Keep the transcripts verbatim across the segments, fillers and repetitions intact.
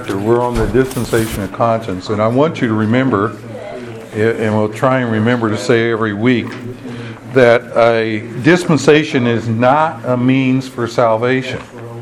chapter. We're on the dispensation of conscience, and I want you to remember, and we'll try and remember to say every week, that a dispensation is not a means for salvation.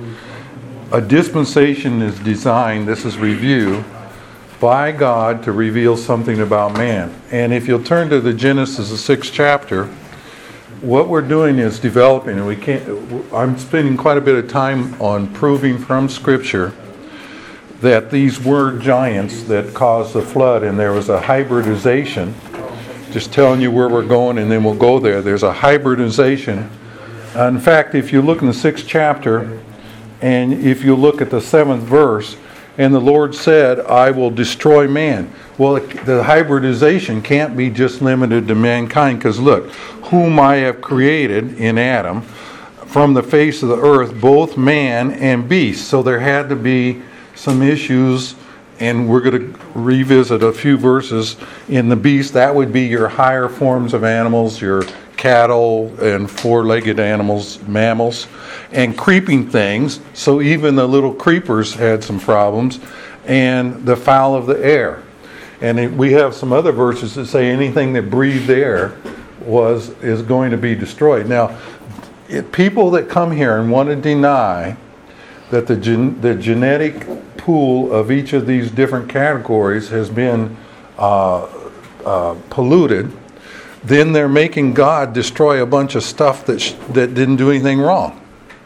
A dispensation is designed, this is review, by God to reveal something about man. And if you'll turn to the Genesis, the sixth chapter, what we're doing is developing, and we can't. I'm spending quite a bit of time on proving from Scripture that these were giants that caused the flood, and there was a hybridization. Just telling you where we're going, and then we'll go there. There's a hybridization. Uh, in fact, if you look in the sixth chapter, and if you look at the seventh verse, and the Lord said, I will destroy man. Well, the hybridization can't be just limited to mankind, because look, whom I have created in Adam from the face of the earth, both man and beast. So there had to be some issues, and we're going to revisit a few verses in the beast. That would be your higher forms of animals, your cattle and four-legged animals, mammals, and creeping things. So even the little creepers had some problems, and the fowl of the air. And it, we have some other verses that say anything that breathed air was is going to be destroyed. Now, it, people that come here and want to deny that the gen, the genetic pool of each of these different categories has been uh, uh, polluted, then they're making God destroy a bunch of stuff that sh- that didn't do anything wrong.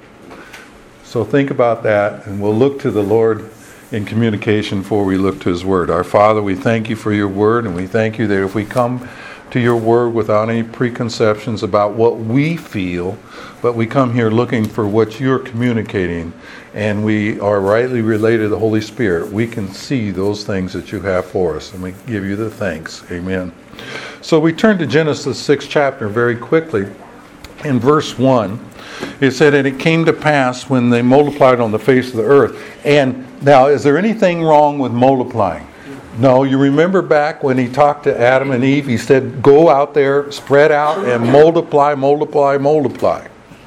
So think about that, and we'll look to the Lord in communication before we look to His Word. Our Father, we thank You for Your Word, and we thank You that if we come to Your Word without any preconceptions about what we feel, but we come here looking for what You're communicating, and we are rightly related to the Holy Spirit, we can see those things that You have for us, and we give You the thanks. Amen. So we turn to Genesis sixth chapter very quickly. In verse one, it said, and it came to pass when they multiplied on the face of the earth. And now, is there anything wrong with multiplying? No. You remember back when He talked to Adam and Eve, He said, go out there, spread out, and multiply, multiply, multiply.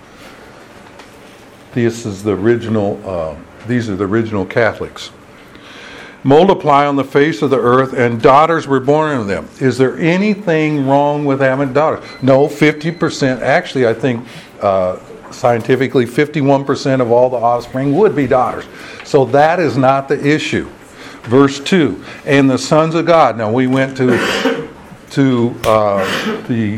This is the original, uh, these are the original Catholics. Multiply on the face of the earth, and daughters were born unto them. Is there anything wrong with having daughters? No, fifty percent. Actually, I think uh, scientifically, fifty-one percent of all the offspring would be daughters. So that is not the issue. Verse two, and the sons of God. Now we went to to uh, the.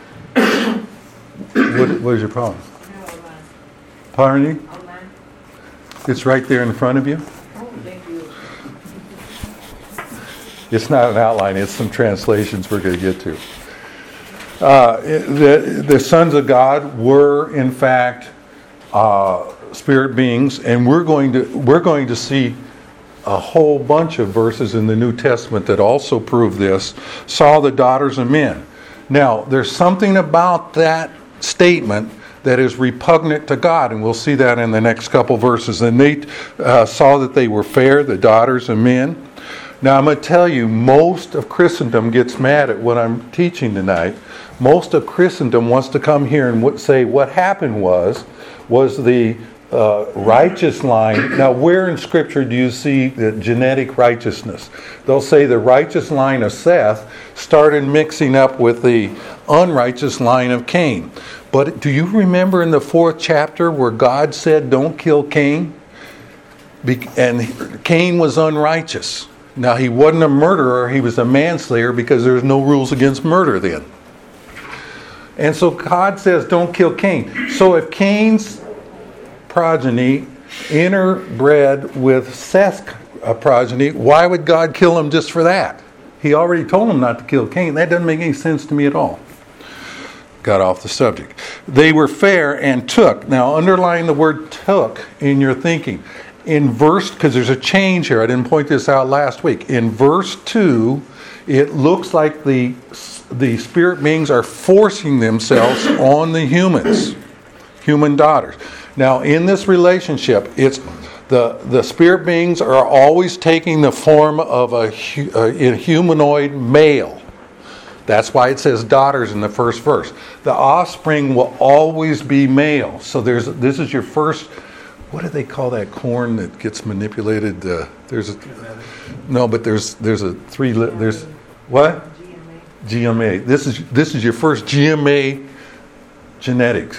What, what is your problem? Pardon me? It's right there in front of you. It's not an outline, it's some translations we're going to get to. Uh, the, the sons of God were, in fact, uh, spirit beings, and we're going to we're going to see a whole bunch of verses in the New Testament that also prove this. Saw the daughters of men. Now, there's something about that statement that is repugnant to God, and we'll see that in the next couple verses. And they uh, saw that they were fair, the daughters of men. Now, I'm going to tell you, most of Christendom gets mad at what I'm teaching tonight. Most of Christendom wants to come here and say what happened was, was the uh, righteous line. Now, where in Scripture do you see the genetic righteousness? They'll say the righteous line of Seth started mixing up with the unrighteous line of Cain. But do you remember in the fourth chapter where God said, don't kill Cain? And Cain was unrighteous. Now, he wasn't a murderer, he was a manslayer because there's no rules against murder then. And so God says, don't kill Cain. So if Cain's progeny interbred with Seth's progeny, why would God kill him just for that? He already told him not to kill Cain. That doesn't make any sense to me at all. Got off the subject. They were fair and took. Now, underline the word took in your thinking. In verse, because there's a change here, I didn't point this out last week. In verse two, it looks like the the spirit beings are forcing themselves on the humans, human daughters. Now, in this relationship, it's the the spirit beings are always taking the form of a, a humanoid male. That's why it says daughters in the first verse. The offspring will always be male. So there's this is your first what do they call that corn that gets manipulated? Uh, there's a, no, but there's there's a three. There's what? G M A. This is this is your first G M A genetics.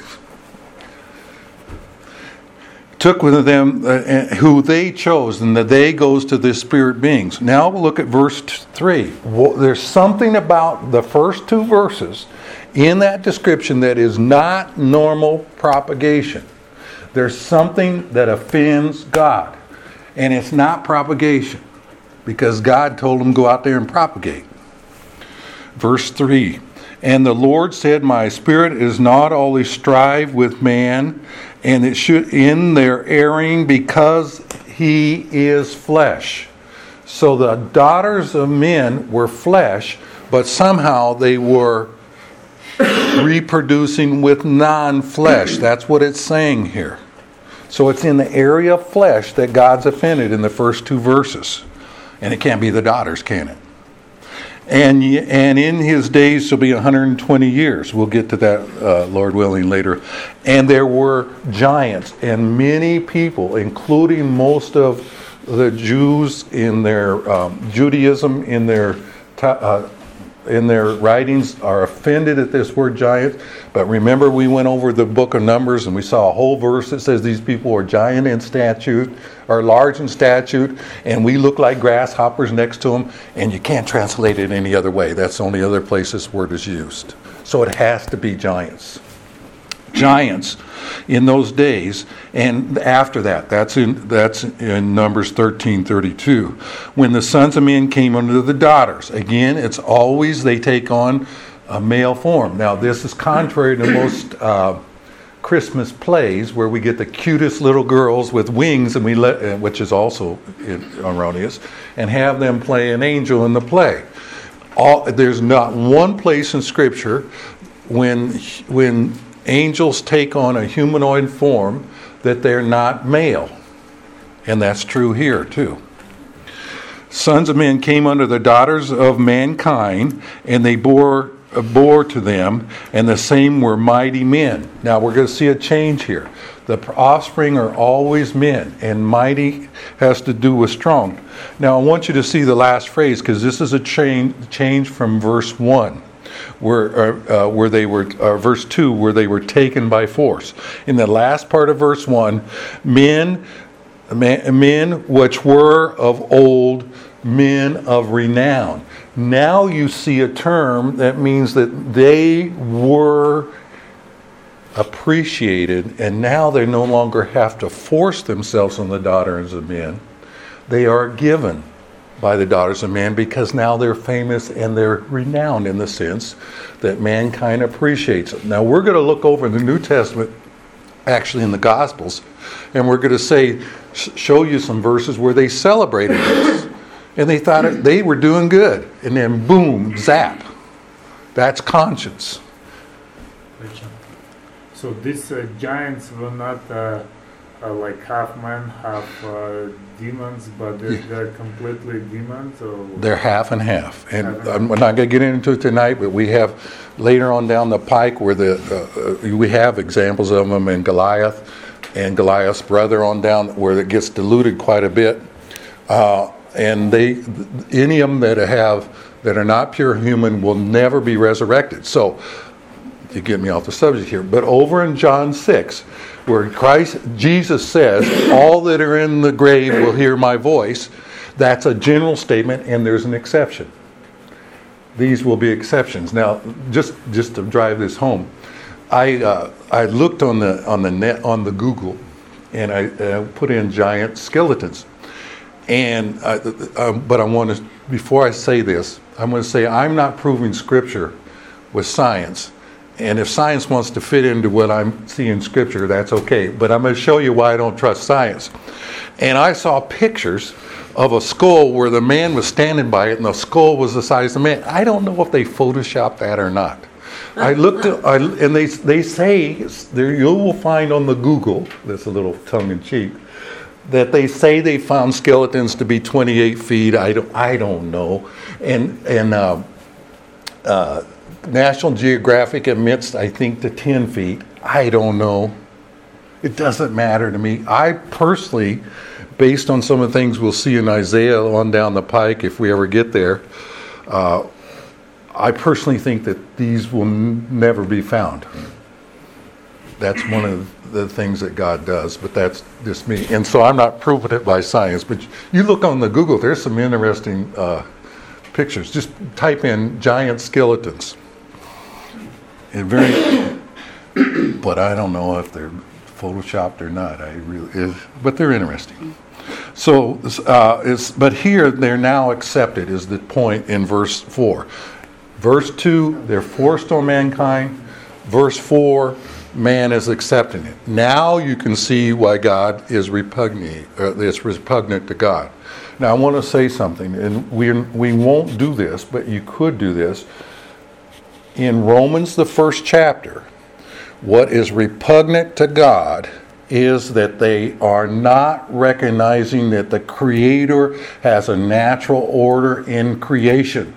Took with them uh, who they chose, and the they goes to the spirit beings. Now we'll look at verse three. Well, there's something about the first two verses in that description that is not normal propagation. There's something that offends God, and it's not propagation, because God told them go out there and propagate. Verse three. And the Lord said, my spirit is not always strive with man, and it should in their erring, because he is flesh. So the daughters of men were flesh, but somehow they were reproducing with non-flesh. That's what it's saying here. So it's in the area of flesh that God's offended in the first two verses. And it can't be the daughters, can it? And and in his days shall be one hundred twenty years. We'll get to that, uh, Lord willing, later. And there were giants and many people, including most of the Jews in their um, Judaism, in their uh, in their writings, are offended at this word giant. But remember, we went over the book of Numbers and we saw a whole verse that says these people are giant in stature, are large in stature, and we look like grasshoppers next to them, and you can't translate it any other way. That's the only other place this word is used. So it has to be giants. Giants in those days, and after that, that's in that's in Numbers thirteen thirty-two. When the sons of men came unto the daughters, again, it's always they take on a male form. Now, this is contrary to most uh, Christmas plays where we get the cutest little girls with wings, and we let, which is also erroneous, and have them play an angel in the play. All, there's not one place in Scripture when when angels take on a humanoid form that they're not male. And that's true here too. Sons of men came unto the daughters of mankind, and they bore bore to them, and the same were mighty men. Now we're going to see a change here. The offspring are always men, and mighty has to do with strong. Now I want you to see the last phrase, because this is a change change from verse one. Where, uh, where they were, uh, verse two, where they were taken by force. In the last part of verse one, men, men, men which were of old, men of renown. Now you see a term that means that they were appreciated, and now they no longer have to force themselves on the daughters of men. They are given by the daughters of men, because now they're famous and they're renowned in the sense that mankind appreciates it. Now we're going to look over the New Testament, actually in the Gospels, and we're going to say, show you some verses where they celebrated this, and they thought it, they were doing good, and then boom, zap. That's conscience. So these uh, giants were not uh, uh, like half man, half uh, demons, but they're, they're completely demons? Or they're half and half. And I'm not going to get into it tonight, but we have later on down the pike where the uh, we have examples of them in Goliath and Goliath's brother on down, where it gets diluted quite a bit. Uh, and they, any of them that have that are not pure human will never be resurrected. So you get me off the subject here. But over in John six, where Christ, Jesus says, all that are in the grave will hear my voice, that's a general statement, and there's an exception. These will be exceptions. Now, just just to drive this home, I uh, I looked on the on the net on the Google, and I uh, put in giant skeletons, and I, um, but I want to, before I say this, I'm going to say I'm not proving Scripture with science. And if science wants to fit into what I'm seeing in Scripture, that's okay. But I'm going to show you why I don't trust science. And I saw pictures of a skull where the man was standing by it, and the skull was the size of the man. I don't know if they photoshopped that or not. I looked at, I, and they they say, there you will find on the Google, that's a little tongue-in-cheek, that they say they found skeletons to be twenty-eight feet. I don't, I don't know. And, and uh, uh, National Geographic admits, I think, to ten feet. I don't know. It doesn't matter to me. I personally, based on some of the things we'll see in Isaiah on down the pike, if we ever get there, uh, I personally think that these will n- never be found. That's one of the things that God does, but that's just me. And so I'm not proving it by science, but you look on the Google, there's some interesting uh, pictures. Just type in giant skeletons. And very, but I don't know if they're photoshopped or not. I really, is, but they're interesting. So, uh, it's, but here they're now accepted is the point in verse four. Verse two, they're forced on mankind. Verse four, man is accepting it. Now you can see why God is repugnant. Or it's repugnant to God. Now I want to say something, and we we won't do this, but you could do this. In Romans, the first chapter, what is repugnant to God is that they are not recognizing that the Creator has a natural order in creation.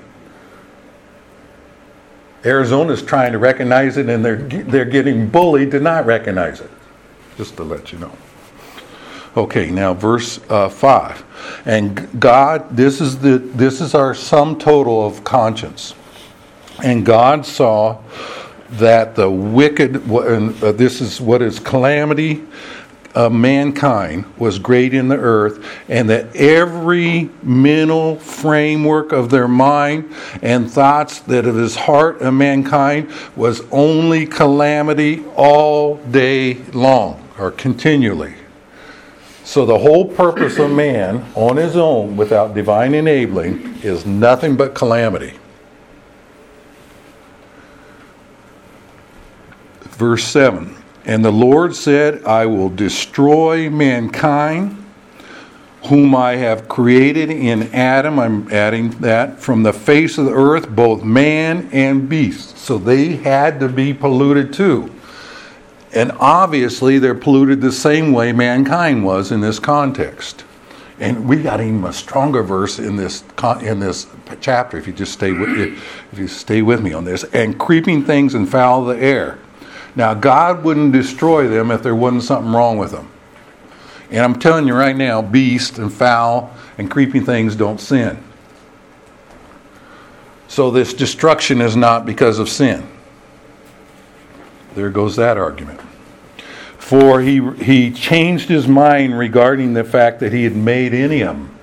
Arizona's trying to recognize it, and they're they're getting bullied to not recognize it. Just to let you know. Okay, now verse uh, five, and God, this is the this is our sum total of conscience, and God saw that the wicked, and uh, this is what is calamity of mankind, was great in the earth, and that every mental framework of their mind and thoughts that of his heart of mankind was only calamity all day long, or continually. So the whole purpose of man on his own, without divine enabling, is nothing but calamity. Verse seven, and the Lord said, I will destroy mankind, whom I have created in Adam. I'm adding that, from the face of the earth, both man and beast. So they had to be polluted too. And obviously they're polluted the same way mankind was in this context. And we got even a stronger verse in this in this chapter, if you just stay with if you stay with me on this. And creeping things and fowl of the air. Now, God wouldn't destroy them if there wasn't something wrong with them. And I'm telling you right now, beast and fowl and creeping things don't sin. So this destruction is not because of sin. There goes that argument. For he he changed his mind regarding the fact that he had made any of them.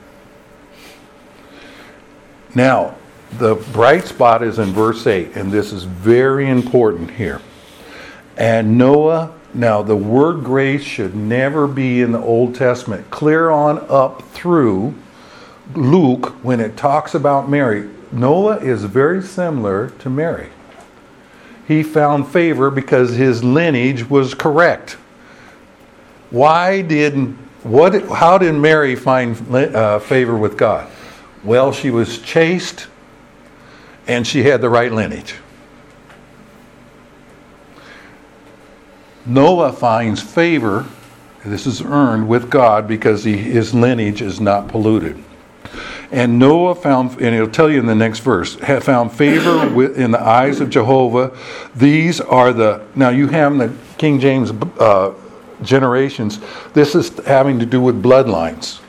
Now, the bright spot is in verse eight, and this is very important here. And Noah, now the word grace should never be in the Old Testament. Clear on up through Luke, when it talks about Mary, Noah is very similar to Mary. He found favor because his lineage was correct. Why did, what, how did Mary find uh, favor with God? Well, she was chaste and she had the right lineage. Noah finds favor, this is earned, with God because he, his lineage is not polluted. And Noah found, and it'll tell you in the next verse, had found favor with, in the eyes of Jehovah. These are the, now you have the King James uh, generations. This is having to do with bloodlines.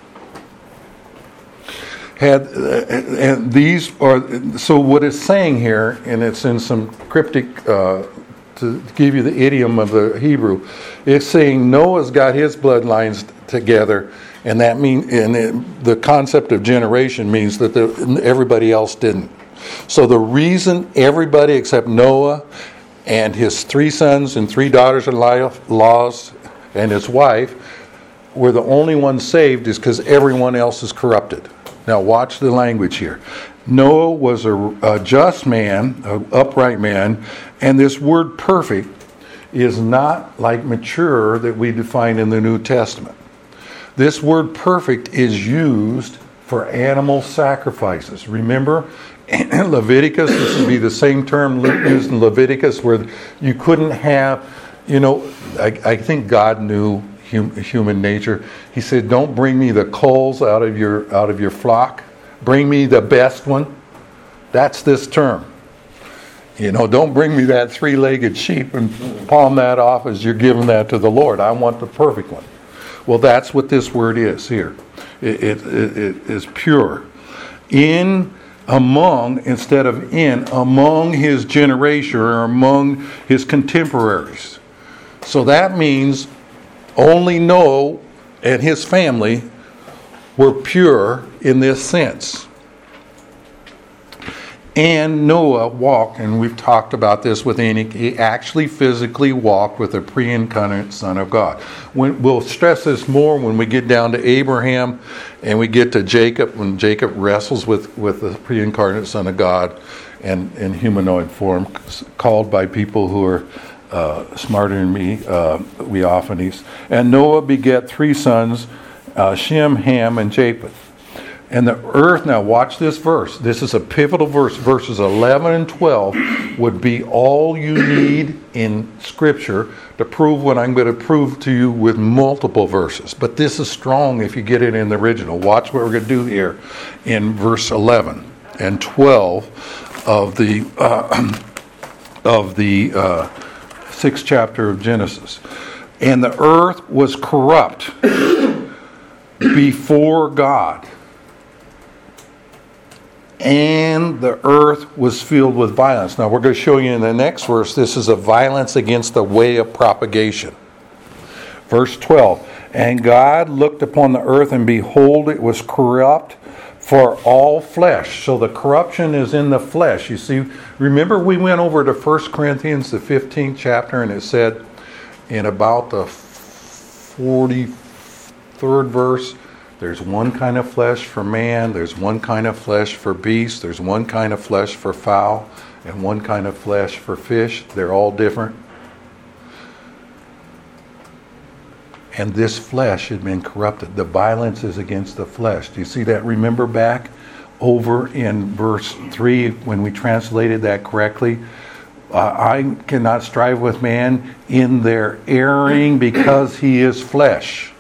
Had uh, and these are, so what it's saying here, and it's in some cryptic uh, to give you the idiom of the Hebrew, it's saying Noah's got his bloodlines together, and that mean, and it, the concept of generation means that the, everybody else didn't. So the reason everybody except Noah and his three sons and three daughters-in-laws and his wife were the only ones saved is because everyone else is corrupted. Now watch the language here. Noah was a, a just man, an upright man, and this word perfect is not like mature that we define in the New Testament. This word perfect is used for animal sacrifices. Remember, in Leviticus, this would be the same term used in Leviticus where you couldn't have, you know, I, I think God knew hum, human nature. He said, don't bring me the culls out of your out of your flock. Bring me the best one. That's this term. You know, don't bring me that three-legged sheep and palm that off as you're giving that to the Lord. I want the perfect one. Well, that's what this word is here. It, it, it, it is pure. In, among, instead of in, among his generation or among his contemporaries. So that means only Noah and his family were pure in this sense. And Noah walked, and we've talked about this with Enoch, he actually physically walked with the pre-incarnate Son of God. When, we'll stress this more when we get down to Abraham and we get to Jacob, when Jacob wrestles with, with the pre-incarnate Son of God and in humanoid form, called by people who are uh, smarter than me, uh, Weophanes. And Noah begat three sons, uh, Shem, Ham, and Japheth. And the earth, now watch this verse. This is a pivotal verse. Verses eleven and twelve would be all you need in Scripture to prove what I'm going to prove to you with multiple verses. But this is strong if you get it in the original. Watch what we're going to do here in verse eleven and twelve of the uh, of the uh, sixth chapter of Genesis. And the earth was corrupt before God, and the earth was filled with violence. Now we're going to show you in the next verse, this is a violence against the way of propagation. Verse twelve, and God looked upon the earth, and behold, it was corrupt for all flesh. So the corruption is in the flesh. You see, remember we went over to First Corinthians, the fifteenth chapter, and it said in about the forty-third verse, there's one kind of flesh for man, there's one kind of flesh for beast, there's one kind of flesh for fowl, and one kind of flesh for fish. They're all different. And this flesh had been corrupted. The violence is against the flesh. Do you see that? Remember back over in verse three when we translated that correctly? Uh, I cannot strive with man in their erring because he is flesh.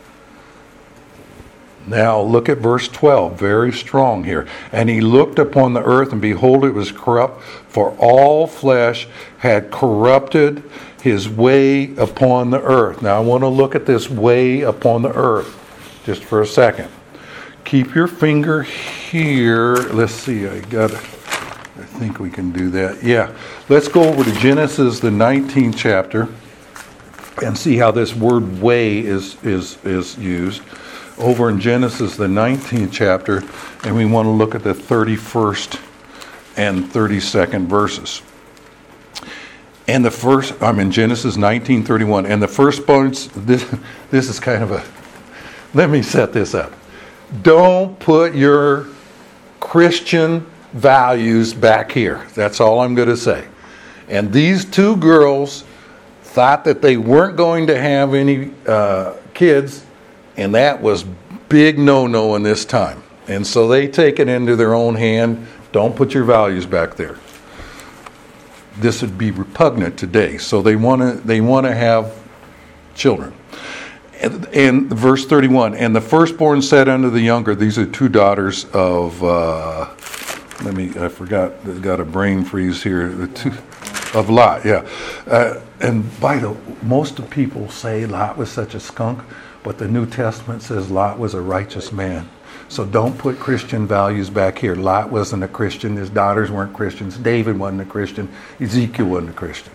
Now look at verse twelve, very strong here. And he looked upon the earth, and behold, it was corrupt, for all flesh had corrupted his way upon the earth. Now I want to look at this way upon the earth just for a second. Keep your finger here. Let's see, I got it. I think we can do that. Yeah. Let's go over to Genesis, the nineteenth chapter, and see how this word way is, is, is used. Over in Genesis, the nineteenth chapter, and we want to look at the thirty-first and thirty-second verses. And the first, I'm in Genesis nineteen thirty-one, and the firstborn, this, this is kind of a, let me set this up. Don't put your Christian values back here. That's all I'm going to say. And these two girls thought that they weren't going to have any uh, kids, and that was big no-no in this time. And so they take it into their own hand. Don't put your values back there. This would be repugnant today. So they want to they want to have children. And, and verse thirty-one, and the firstborn said unto the younger, these are two daughters of, uh, let me, I forgot, I got a brain freeze here. The two, of Lot, yeah. Uh, and by the, most of people say Lot was such a skunk, but the New Testament says Lot was a righteous man. So don't put Christian values back here. Lot wasn't a Christian. His daughters weren't Christians. David wasn't a Christian. Ezekiel wasn't a Christian.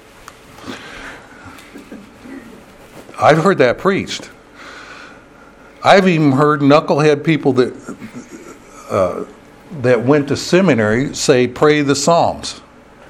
I've heard that preached. I've even heard knucklehead people that uh, that went to seminary say, pray the Psalms.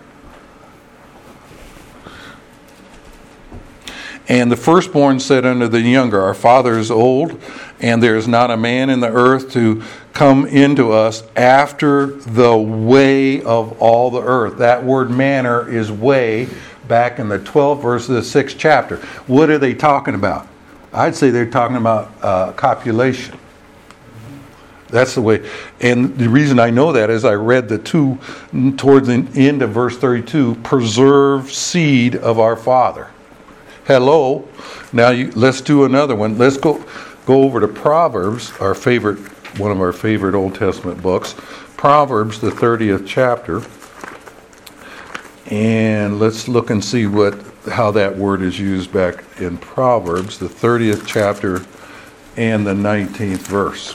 And the firstborn said unto the younger, our father is old, and there is not a man in the earth to come into us after the way of all the earth. That word manner is way, back in the twelfth verse of the sixth chapter. What are they talking about? I'd say they're talking about uh, copulation. That's the way. And the reason I know that is I read the two towards the end of verse thirty-two, preserve seed of our father. Hello. Now you, let's do another one. Let's go go over to Proverbs, our favorite, one of our favorite Old Testament books. Proverbs, the thirtieth chapter. And let's look and see what how that word is used back in Proverbs, the thirtieth chapter and the nineteenth verse.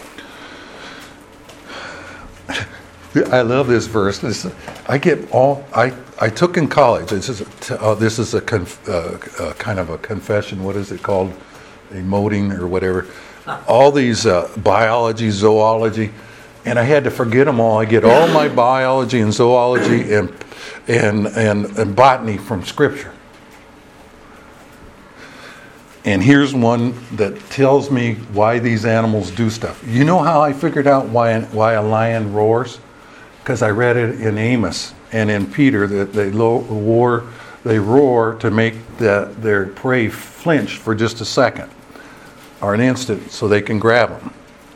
I love this verse. This, I get all I, I took in college. This is a, uh, this is a conf, uh, uh, kind of a confession. What is it called? Emoting or whatever. All these uh, biology, zoology, and I had to forget them all. I get all my biology and zoology and and and, and botany from Scripture. And here's one that tells me why these animals do stuff. You know how I figured out why why a lion roars? Because I read it in Amos and in Peter that they lo- roar, they roar to make the, their prey flinch for just a second or an instant so they can grab them.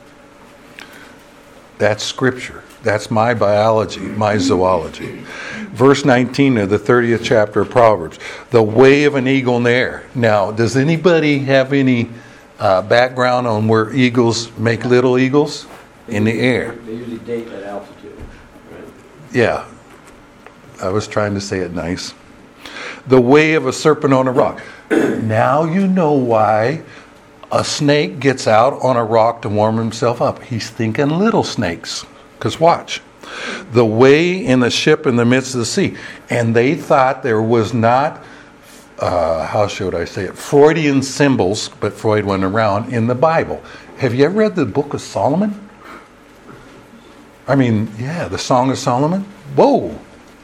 That's Scripture. That's my biology, my zoology. Verse nineteen of the thirtieth chapter of Proverbs. The way of an eagle in the air. Now, does anybody have any uh, background on where eagles make little eagles? In the air. They usually date at altitude. Right? Yeah. I was trying to say it nice. The way of a serpent on a rock. Now you know why a snake gets out on a rock to warm himself up. He's thinking little snakes. Because watch. The way in the ship in the midst of the sea. And they thought there was not, uh, how should I say it, Freudian symbols, but Freud went around, in the Bible. Have you ever read the book of Solomon? I mean, yeah, the Song of Solomon. Whoa.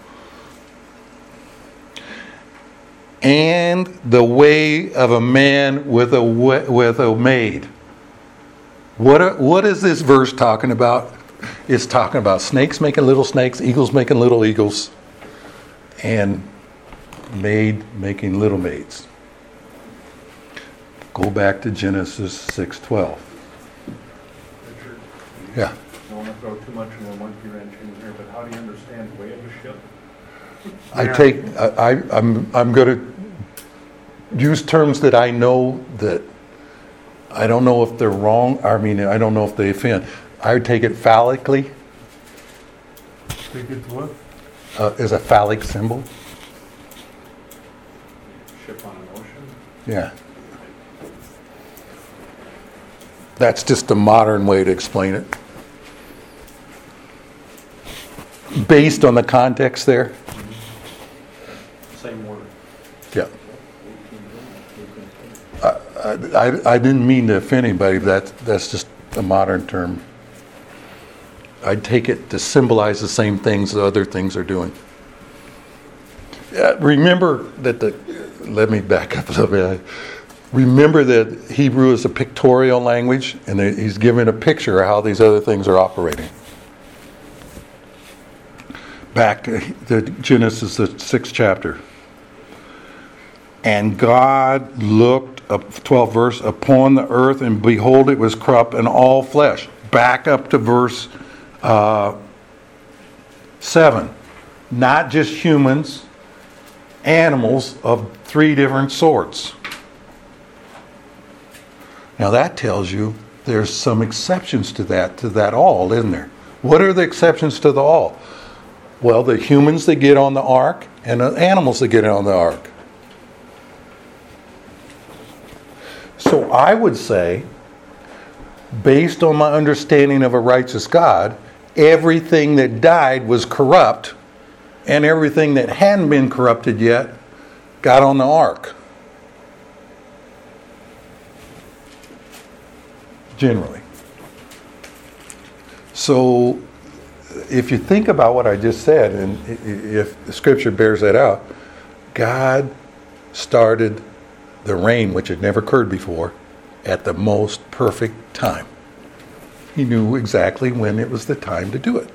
And the way of a man with a with a maid. What what is this verse talking about? It's talking about snakes making little snakes, eagles making little eagles, and maid making little maids. Go back to Genesis six twelve. Richard, Yeah. I don't want to throw too much of a monkey wrench in here, but how do you understand way of a ship? I take I, I I'm I'm going to use terms that I know that I don't know if they're wrong. I mean, I don't know if they offend. I would take it phallically Take it what? uh, as a phallic symbol. Ship on an ocean? Yeah. That's just a modern way to explain it. Based on the context there. Same word. Yeah. I, I, I didn't mean to offend anybody, but that, that's just a modern term. I'd take it to symbolize the same things the other things are doing. Uh, remember that the, let me back up a little bit. Remember that Hebrew is a pictorial language, and he's giving a picture of how these other things are operating. Back to Genesis, the sixth chapter. And God looked, up twelfth verse, upon the earth, and behold, it was corrupt, and all flesh. Back up to verse uh, seven. Not just humans, animals of three different sorts. Now that tells you there's some exceptions to that, to that all, isn't there? What are the exceptions to the all? Well, the humans that get on the ark and the animals that get on the ark. So I would say, based on my understanding of a righteous God, everything that died was corrupt, and everything that hadn't been corrupted yet got on the ark. Generally. So, if you think about what I just said, and if the Scripture bears that out, God started the rain, which had never occurred before, at the most perfect time. He knew exactly when it was the time to do it.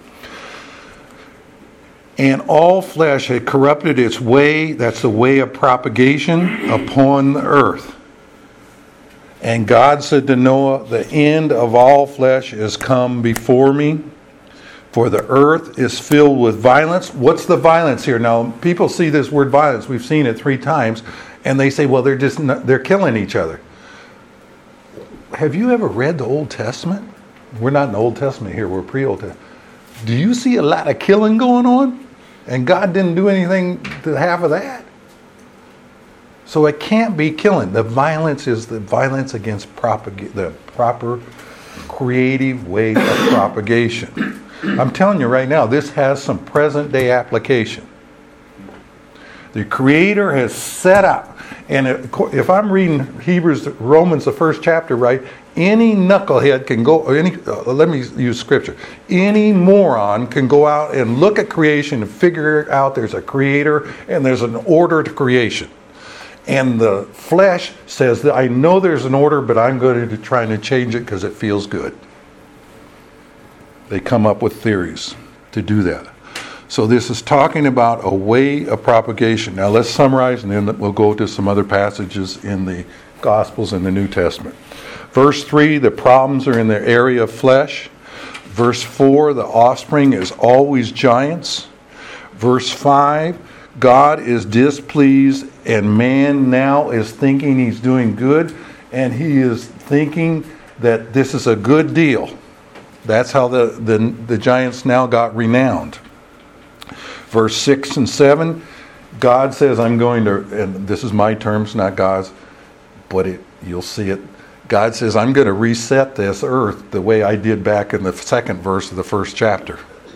And all flesh had corrupted its way, that's the way of propagation, upon the earth. And God said to Noah, the end of all flesh is come before me, for the earth is filled with violence. What's the violence here? Now, people see this word violence. We've seen it three times. And they say, well, they're just not, they're killing each other. Have you ever read the Old Testament? We're not in the Old Testament here. We're pre-Old Testament. Do you see a lot of killing going on? And God didn't do anything to half of that. So it can't be killing. The violence is the violence against propag- the proper creative way of propagation. I'm telling you right now, this has some present day application. The Creator has set up, and if I'm reading Hebrews, Romans, the first chapter right, any knucklehead can go, or any, uh, let me use scripture, any moron can go out and look at creation and figure out there's a Creator and there's an order to creation. And the flesh says that I know there's an order, but I'm going to try to change it because it feels good. They come up with theories to do that. So this is talking about a way of propagation. Now let's summarize, and then we'll go to some other passages in the Gospels and the New Testament. Verse three, the problems are in the area of flesh. Verse four, the offspring is always giants. Verse five, God is displeased, and man now is thinking he's doing good, and he is thinking that this is a good deal. That's how the, the, the giants now got renowned. Verse six and seven, God says, I'm going to, and this is my terms, not God's, but it, you'll see it. God says, I'm going to reset this earth the way I did back in the second verse of the first chapter.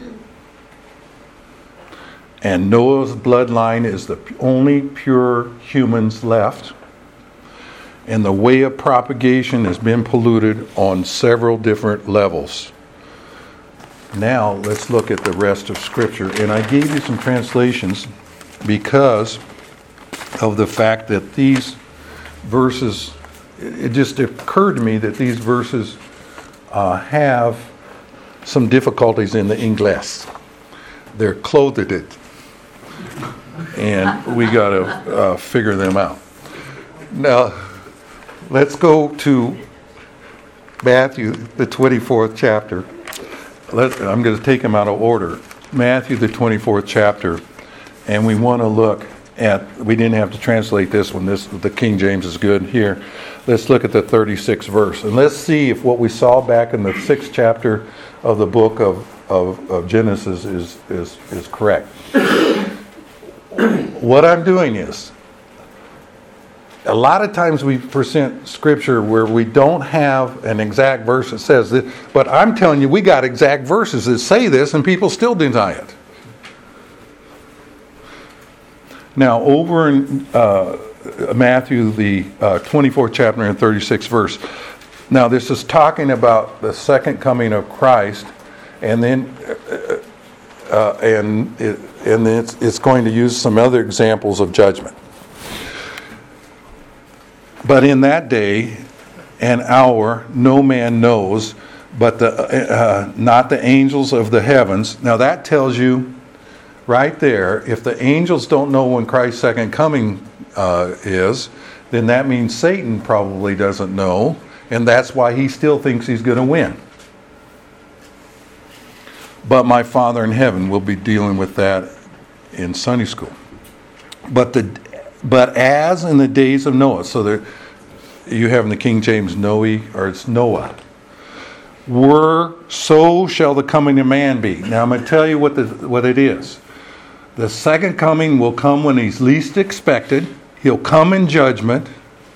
And Noah's bloodline is the only pure humans left. And the way of propagation has been polluted on several different levels. Now, let's look at the rest of Scripture. And I gave you some translations because of the fact that these verses, it just occurred to me that these verses uh, have some difficulties in the English. They're clothed it. And we got to uh, figure them out. Now, let's go to Matthew, the twenty-fourth chapter. Let, I'm going to take them out of order. Matthew, the twenty-fourth chapter. And we want to look at, we didn't have to translate this one. This, the King James is good here. Let's look at the thirty-sixth verse. And let's see if what we saw back in the sixth chapter of the book of, of, of Genesis is, is, is correct. What I'm doing is, a lot of times we present scripture where we don't have an exact verse that says this, but I'm telling you, we got exact verses that say this and people still deny it. Now, over in uh, Matthew, the uh, twenty-fourth chapter and thirty-sixth verse, now this is talking about the second coming of Christ, and then uh, uh, and it, and it's, it's going to use some other examples of judgment. But in that day and hour, no man knows, but the uh, not the angels of the heavens. Now that tells you right there, if the angels don't know when Christ's second coming uh, is, then that means Satan probably doesn't know, and that's why he still thinks he's going to win. But my Father in heaven will be dealing with that in Sunday school. But the but as in the days of Noah, so there you have in the King James Noe, or it's Noah. Were so shall the coming of man be. Now I'm going to tell you what the what it is. The second coming will come when he's least expected. He'll come in judgment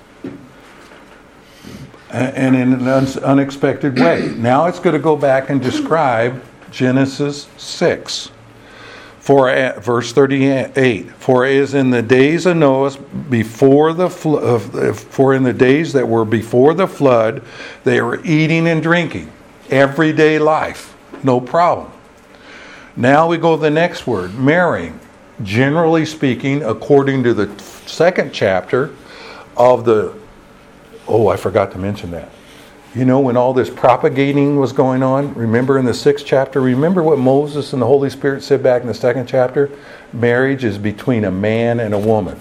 and in an unexpected way. Now it's going to go back and describe Genesis six. For verse thirty-eight, for as in the days of Noah before the fl- for in the days that were before the flood, they were eating and drinking, everyday life, no problem. Now we go to the next word, marrying. Generally speaking, according to the second chapter of the, oh, I forgot to mention that. You know, when all this propagating was going on, remember in the sixth chapter, remember what Moses and the Holy Spirit said back in the second chapter? Marriage is between a man and a woman.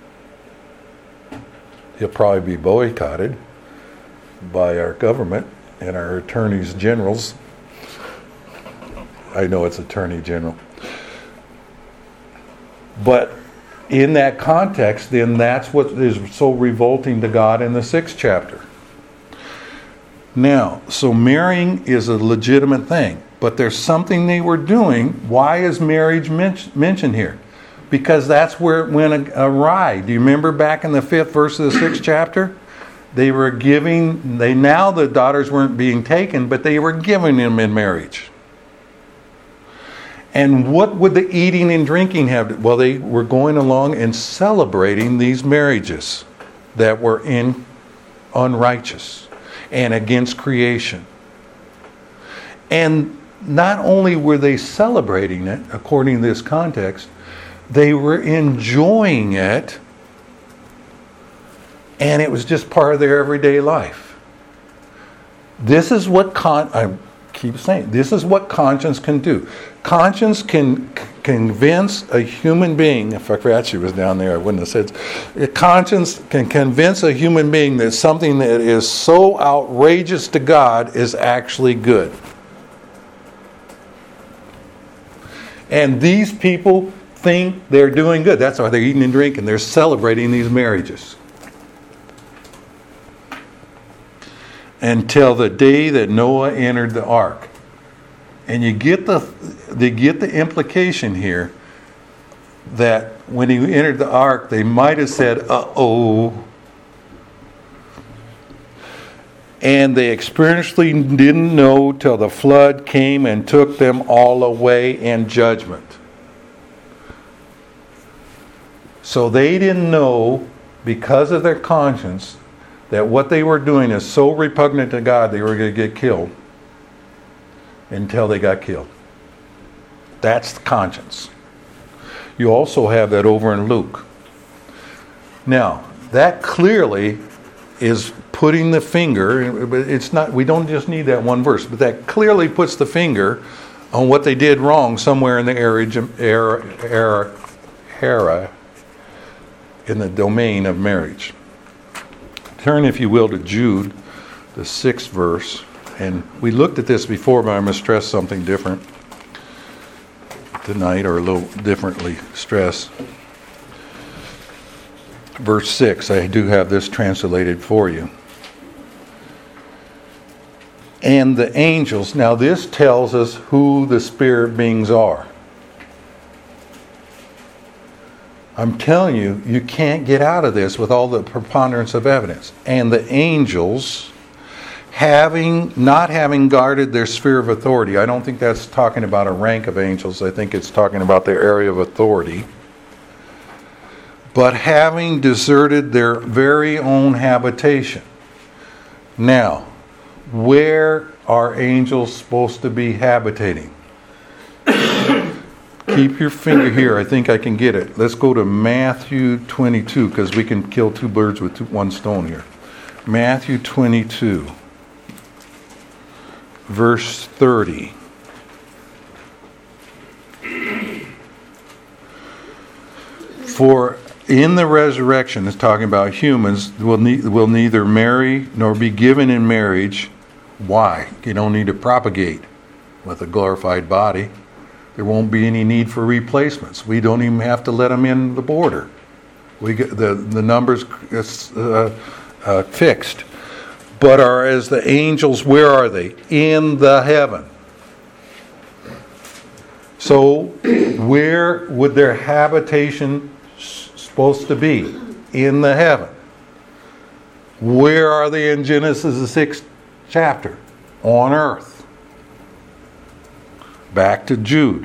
He'll probably be boycotted by our government and our attorneys generals. I know it's attorney general. But in that context, then that's what is so revolting to God in the sixth chapter. Now, so marrying is a legitimate thing, but there's something they were doing. Why is marriage men- mentioned here? Because that's where it went awry. Do you remember back in the fifth verse of the sixth chapter? They were giving, they now the daughters weren't being taken, but they were giving them in marriage. And what would the eating and drinking have? Well, they were going along and celebrating these marriages that were in unrighteous and against creation. And not only were they celebrating it, according to this context, they were enjoying it, and it was just part of their everyday life. This is what con- I keep saying, this is what conscience can do. Conscience can c- convince a human being, if Fakratchi was down there, I wouldn't have said, conscience can convince a human being that something that is so outrageous to God is actually good. And these people think they're doing good. That's why they're eating and drinking. They're celebrating these marriages. Until the day that Noah entered the ark. And you get the they get the implication here that when he entered the ark, they might have said, uh-oh. And they experientially didn't know till the flood came and took them all away in judgment. So they didn't know, because of their conscience, that what they were doing is so repugnant to God they were going to get killed until they got killed. That's the conscience. You also have that over in Luke. Now, that clearly is putting the finger, but it's not, we don't just need that one verse, but that clearly puts the finger on what they did wrong somewhere in the era, era, era, era in the domain of marriage. Turn, if you will, to Jude, the sixth verse. And we looked at this before, but I'm going to stress something different tonight, or a little differently stress. Verse six, I do have this translated for you. And the angels, now this tells us who the spirit beings are. I'm telling you, you can't get out of this with all the preponderance of evidence. And the angels, having not having guarded their sphere of authority, I don't think that's talking about a rank of angels. I think it's talking about their area of authority. But having deserted their very own habitation. Now, where are angels supposed to be habitating? Keep your finger here. I think I can get it. Let's go to Matthew twenty-two, because we can kill two birds with two, one stone here. Matthew twenty-two, verse thirty. For in the resurrection, it's talking about humans, will, ne- will neither marry nor be given in marriage. Why? You don't need to propagate with a glorified body. There won't be any need for replacements. We don't even have to let them in the border. We get the the numbers uh, uh, fixed. But are as the angels, where are they? In the heaven. So, where would their habitation s- supposed to be? In the heaven. Where are they in Genesis the sixth chapter? On earth. Back to Jude.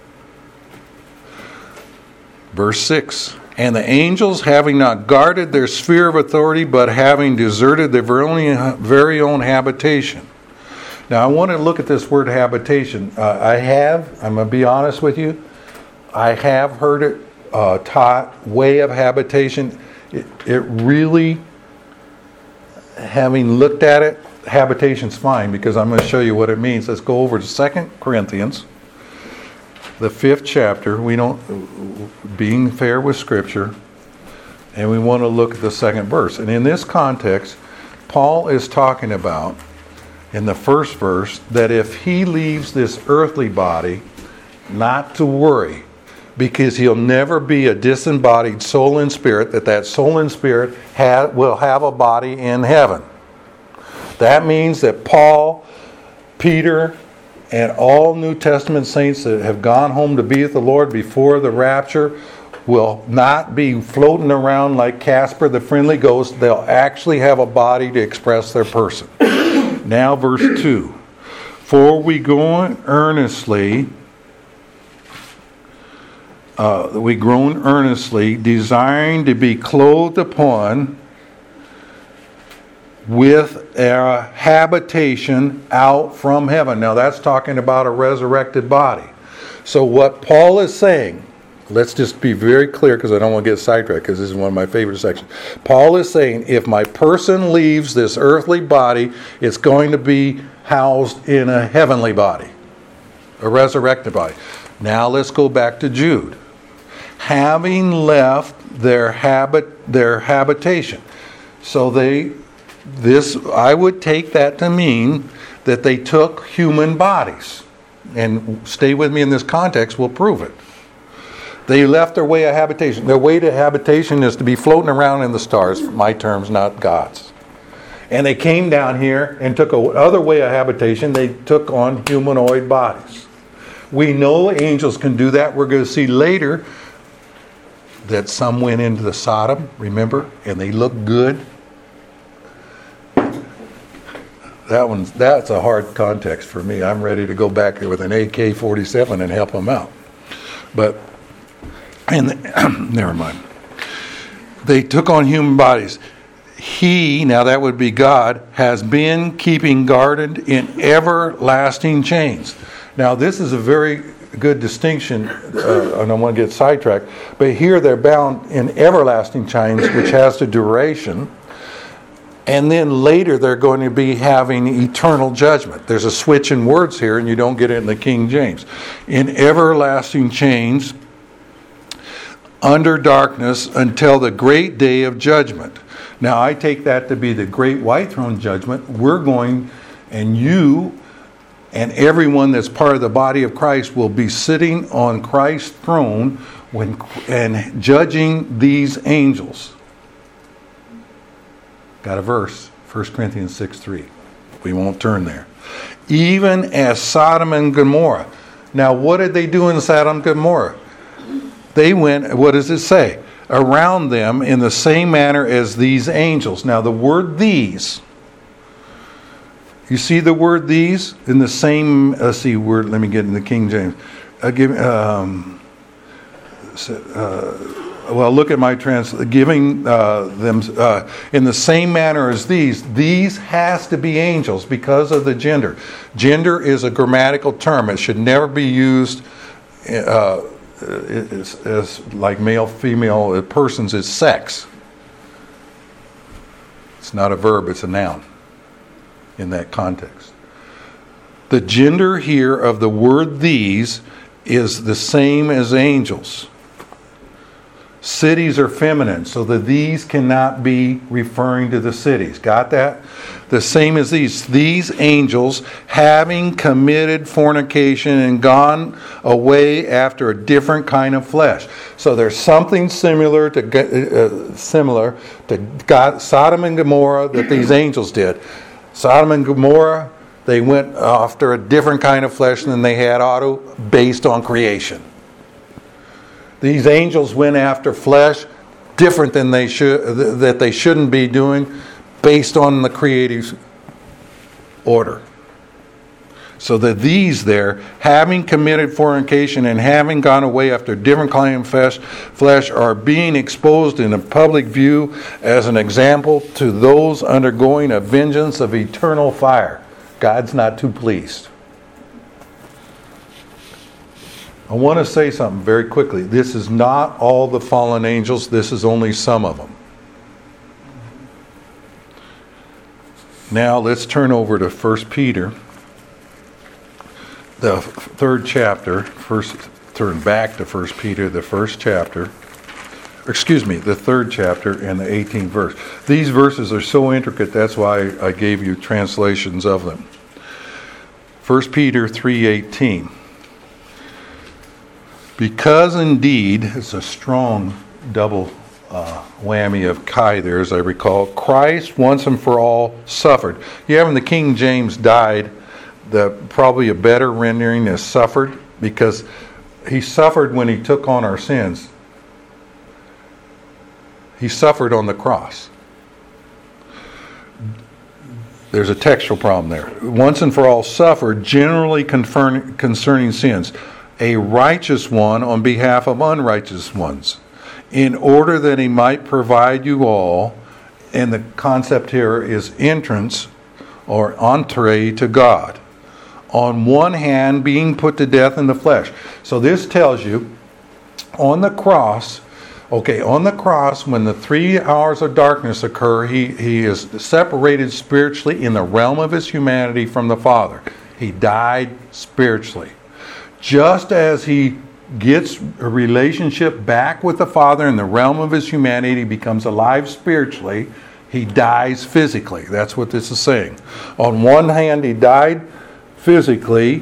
Verse six. And the angels, having not guarded their sphere of authority, but having deserted their very own habitation. Now, I want to look at this word habitation. Uh, I have, I'm going to be honest with you, I have heard it uh, taught, way of habitation. It, it really, having looked at it, habitation's fine, because I'm going to show you what it means. Let's go over to Second Corinthians, the fifth chapter. We don't, being fair with Scripture, and we want to look at the second verse. And in this context, Paul is talking about, in the first verse, that if he leaves this earthly body, not to worry, because he'll never be a disembodied soul and spirit, that that soul and spirit ha- will have a body in heaven. That means that Paul, Peter, and all New Testament saints that have gone home to be with the Lord before the rapture will not be floating around like Casper the Friendly Ghost. They'll actually have a body to express their person. Now verse two. For we groan earnestly, uh, we groan earnestly, desiring to be clothed upon with a habitation out from heaven. Now that's talking about a resurrected body. So what Paul is saying, let's just be very clear because I don't want to get sidetracked because this is one of my favorite sections. Paul is saying if my person leaves this earthly body, it's going to be housed in a heavenly body, a resurrected body. Now let's go back to Jude. Having left their habit, their habitation. So they This, I would take that to mean that they took human bodies. And stay with me in this context, we'll prove it. They left their way of habitation. Their way to habitation is to be floating around in the stars, my terms, not God's. And they came down here and took another way of habitation. They took on humanoid bodies. We know angels can do that. We're going to see later that some went into the Sodom, remember, and they looked good. That one's that's a hard context for me. I'm ready to go back there with an A K forty-seven and help them out. But and never mind. They took on human bodies. He, now that would be God, has been keeping guarded in everlasting chains. Now this is a very good distinction, uh, I don't want to get sidetracked, but here they're bound in everlasting chains, which has the duration. And then later they're going to be having eternal judgment. There's a switch in words here, and you don't get it in the King James. In everlasting chains, under darkness, until the great day of judgment. Now I take that to be the great white throne judgment. We're going, and you and everyone that's part of the body of Christ will be sitting on Christ's throne when and judging these angels. Got a verse, First Corinthians six three. We won't turn there. Even as Sodom and Gomorrah. Now, what did they do in Sodom and Gomorrah? They went, what does it say? Around them in the same manner as these angels. Now, the word these, you see the word these in the same, let's see, word, let me get in the King James. Uh, give, um, uh, Well, look at my translation. Giving uh, them uh, in the same manner as these. These has to be angels because of the gender. Gender is a grammatical term. It should never be used uh, as, as like male, female persons. It's sex. It's not a verb. It's a noun in that context. The gender here of the word these is the same as angels. Cities are feminine, so the these cannot be referring to the cities. Got that? The same as these. These angels, having committed fornication and gone away after a different kind of flesh. So there's something similar to uh, similar to God, Sodom and Gomorrah that these angels did. Sodom and Gomorrah, they went after a different kind of flesh than they had auto based on creation. These angels went after flesh different than they should, that they shouldn't be doing based on the creative order. So that these there, having committed fornication and having gone away after different kind of flesh, flesh, are being exposed in a public view as an example to those undergoing a vengeance of eternal fire. God's not too pleased. I want to say something very quickly. This is not all the fallen angels. This is only some of them. Now let's turn over to First Peter, the third chapter. First, turn back to First Peter, the first chapter. Excuse me, the third chapter and the eighteenth verse. These verses are so intricate, that's why I gave you translations of them. First Peter three eighteen. Because indeed, it's a strong double uh, whammy of Chi there, as I recall. Christ once and for all suffered. You have in the King James died. The probably a better rendering is suffered, because he suffered when he took on our sins. He suffered on the cross. There's a textual problem there. Once and for all suffered, generally confern- concerning sins, a righteous one on behalf of unrighteous ones, in order that he might provide you all, and the concept here is entrance or entree to God. On one hand, being put to death in the flesh. So this tells you, on the cross, okay, on the cross, when the three hours of darkness occur, he, he is separated spiritually in the realm of his humanity from the Father. He died spiritually. Just as he gets a relationship back with the Father in the realm of his humanity, becomes alive spiritually, he dies physically. That's what this is saying. On one hand, he died physically,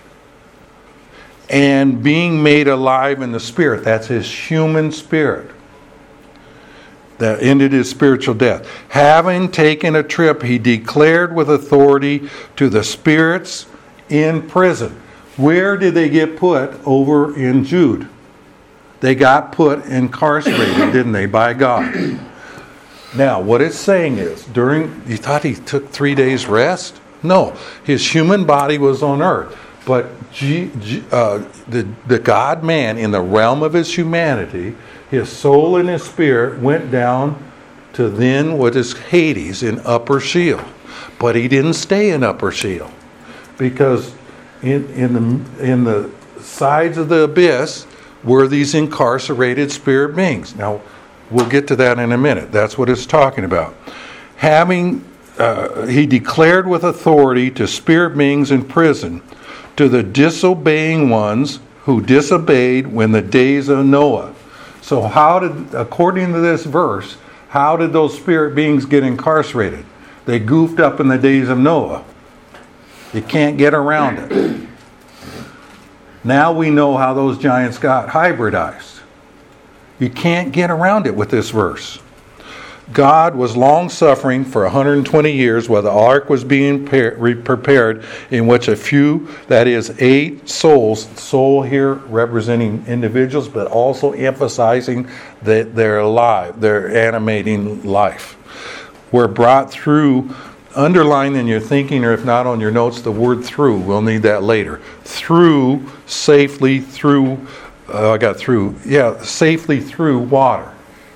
and being made alive in the spirit. That's his human spirit. That ended his spiritual death. Having taken a trip, he declared with authority to the spirits in prison. Where did they get put? Over in Jude. They got put incarcerated, didn't they, by God. Now, what it's saying is, during, you thought he took three days rest? No, his human body was on earth, but G, G, uh, the, the God-man in the realm of his humanity, his soul and his spirit went down to then what is Hades in Upper Sheol. But he didn't stay in Upper Sheol, because in, in, the, in the sides of the abyss were these incarcerated spirit beings. Now, we'll get to that in a minute. That's what it's talking about. Having Uh, he declared with authority to spirit beings in prison, to the disobeying ones who disobeyed when the days of Noah. So how did, according to this verse, how did those spirit beings get incarcerated? They goofed up in the days of Noah. You can't get around it. Now we know how those giants got hybridized. You can't get around it with this verse. God was long-suffering for one hundred twenty years while the ark was being prepared, in which a few, that is eight souls, soul here representing individuals, but also emphasizing that they're alive, they're animating life, were brought through. Underline in your thinking, or if not on your notes, the word through. We'll need that later. Through, safely through, uh, I got through, yeah, safely through water.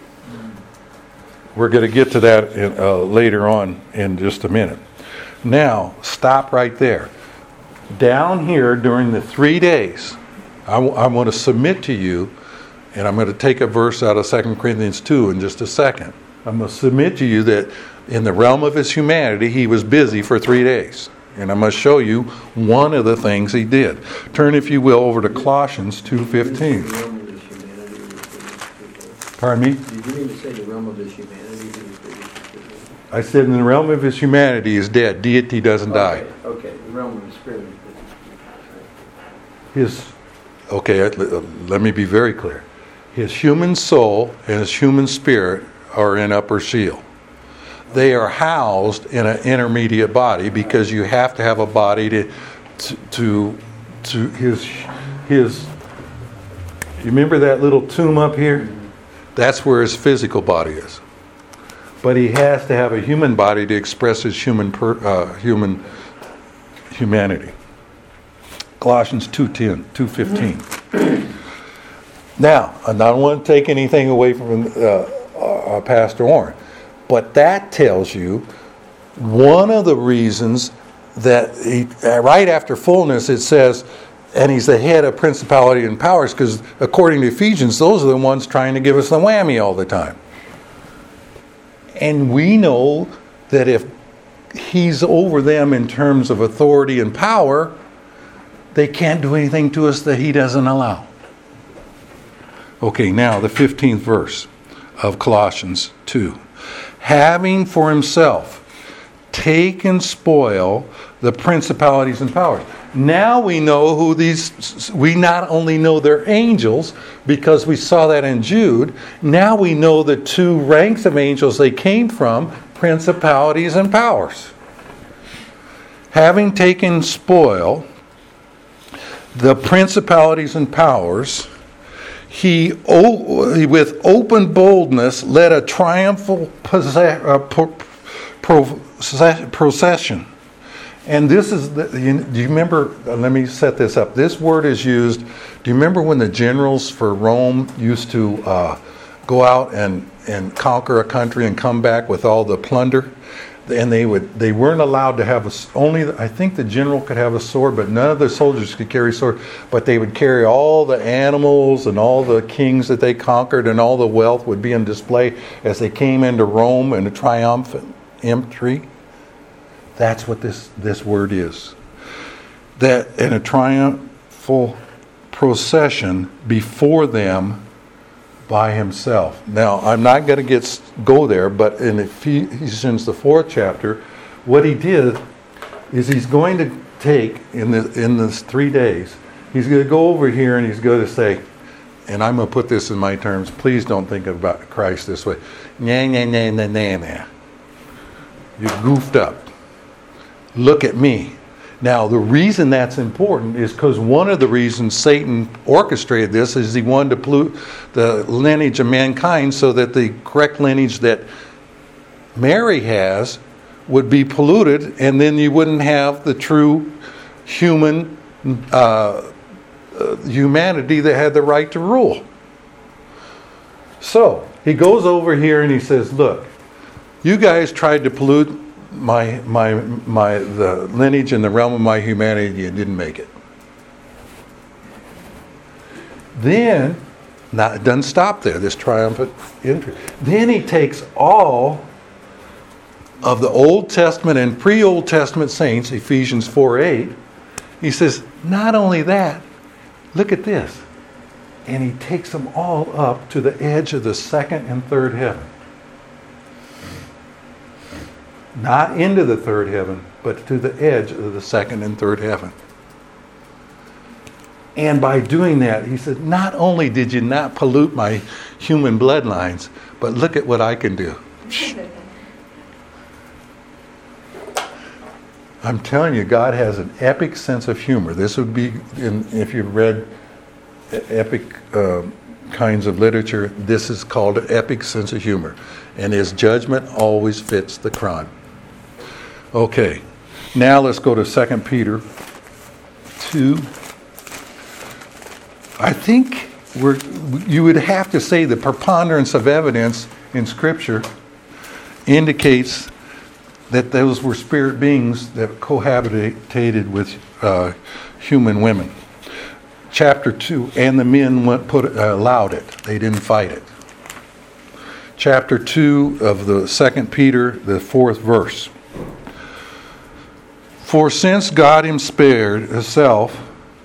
We're going to get to that in, uh, later on in just a minute. Now, stop right there. Down here during the three days, I, w- I want to submit to you, and I'm going to take a verse out of Second Corinthians two in just a second. I'm going to submit to you that in the realm of his humanity, he was busy for three days. And I'm going to show you one of the things he did. Turn, if you will, over to Colossians two fifteen. Pardon me? Did you mean to say the realm of his humanity? I said in the realm of his humanity is dead. Deity doesn't Okay, die. okay, the realm of his spirit. His, okay, let me be very clear. His human soul and his human spirit are in Upper Sheol. They are housed in an intermediate body, because you have to have a body to, to, to, to his, his, you remember that little tomb up here? That's where his physical body is. But he has to have a human body to express his human per, uh, human humanity. Colossians two ten, two fifteen. Now, I don't want to take anything away from uh, uh, Pastor Warren, but that tells you one of the reasons that he, right after fullness it says, and he's the head of principality and powers, because according to Ephesians, those are the ones trying to give us the whammy all the time. And we know that if he's over them in terms of authority and power, they can't do anything to us that he doesn't allow. Okay, now the fifteenth verse of Colossians two. Having for himself taken spoil the principalities and powers. Now we know who these, we not only know they're angels, because we saw that in Jude, now we know the two ranks of angels they came from, principalities and powers. Having taken spoil, the principalities and powers, he, with open boldness, led a triumphal procession. And this is, the, do you remember, let me set this up. This word is used, do you remember when the generals for Rome used to uh, go out and, and conquer a country and come back with all the plunder? And they would they weren't allowed to have a, only, I think the general could have a sword, but none of the soldiers could carry a sword. But they would carry all the animals and all the kings that they conquered, and all the wealth would be on display as they came into Rome in a triumphant entry. That's what this, this word is. That in a triumphal procession before them by himself. Now, I'm not going to get go there, but in Ephesians, the fourth chapter, what he did is he's going to take, in the in this three days, he's going to go over here and he's going to say, and I'm going to put this in my terms, please don't think about Christ this way. Nah, nah, nah, nah, nah, nah. You're goofed up. Look at me. Now, the reason that's important is because one of the reasons Satan orchestrated this is he wanted to pollute the lineage of mankind so that the correct lineage that Mary has would be polluted, and then you wouldn't have the true human uh, uh, humanity that had the right to rule. So, he goes over here and he says, look, you guys tried to pollute my my my the lineage and the realm of my humanity, you didn't make it. Then, not, it doesn't stop there, this triumphant entry. Then he takes all of the Old Testament and pre-Old Testament saints, Ephesians four eight, he says, not only that, look at this. And he takes them all up to the edge of the second and third heaven. Not into the third heaven, but to the edge of the second and third heaven. And by doing that, he said, not only did you not pollute my human bloodlines, but look at what I can do. I'm telling you, God has an epic sense of humor. This would be, in, if you've read epic uh, kinds of literature, this is called an epic sense of humor. And his judgment always fits the crime. Okay, now let's go to Second Peter two. I think we're, you would have to say the preponderance of evidence in Scripture indicates that those were spirit beings that cohabitated with uh, human women. Chapter two, and the men went put uh, allowed it. They didn't fight it. Chapter two of the Second Peter, the fourth verse. For since God him spared himself,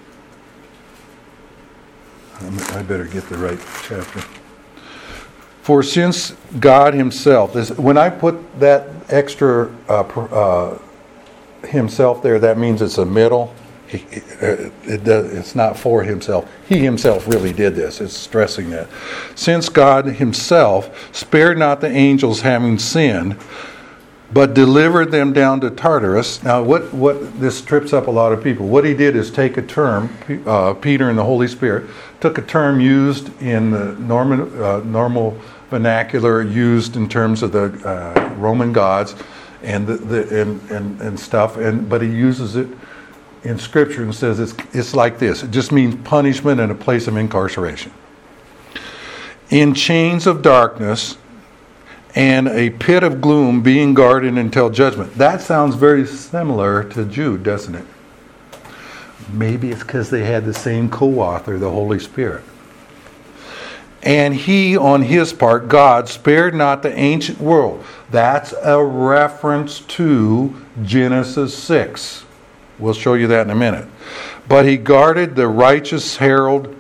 I better get the right chapter. For since God himself, this, when I put that extra uh, uh, himself there, that means it's a middle. He, it, it does, it's not for himself. He himself really did this. It's stressing that. Since God himself spared not the angels having sinned, but delivered them down to Tartarus. Now, what, what this trips up a lot of people. What he did is take a term, uh, Peter and the Holy Spirit, took a term used in the normal, uh, normal vernacular, used in terms of the uh, Roman gods and the, the and, and and stuff, and but he uses it in Scripture and says it's it's like this. It just means punishment and a place of incarceration. In chains of darkness and a pit of gloom, being guarded until judgment. That sounds very similar to Jude, doesn't it? Maybe it's because they had the same co-author, the Holy Spirit. And he, on his part, God, spared not the ancient world. That's a reference to Genesis six. We'll show you that in a minute. But he guarded the righteous herald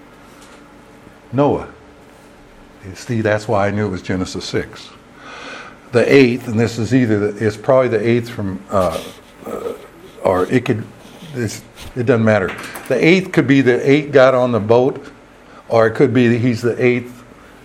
Noah. You see, that's why I knew it was Genesis six. The eighth, and this is either, the, it's probably the eighth from, uh, uh, or it could it's, it doesn't matter. The eighth could be the eight got on the boat, or it could be that he's the eighth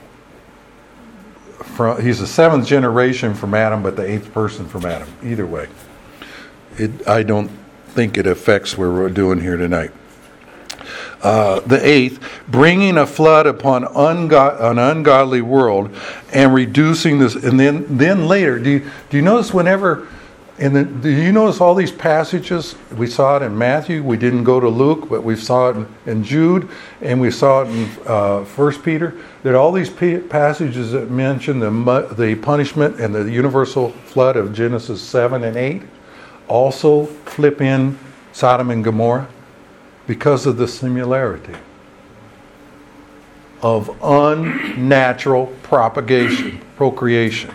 from, he's the seventh generation from Adam, but the eighth person from Adam. Either way, it, I don't think it affects what we're doing here tonight. Uh, the eighth, bringing a flood upon ungo- an ungodly world and reducing this, and then then later, do you, do you notice whenever, and then, do you notice all these passages? We saw it in Matthew. We didn't go to Luke, but we saw it in, in Jude, and we saw it in uh, First Peter. That all these p- passages that mention the mu- the punishment and the universal flood of Genesis seven and eight also flip in Sodom and Gomorrah. Because of the similarity of unnatural propagation, procreation.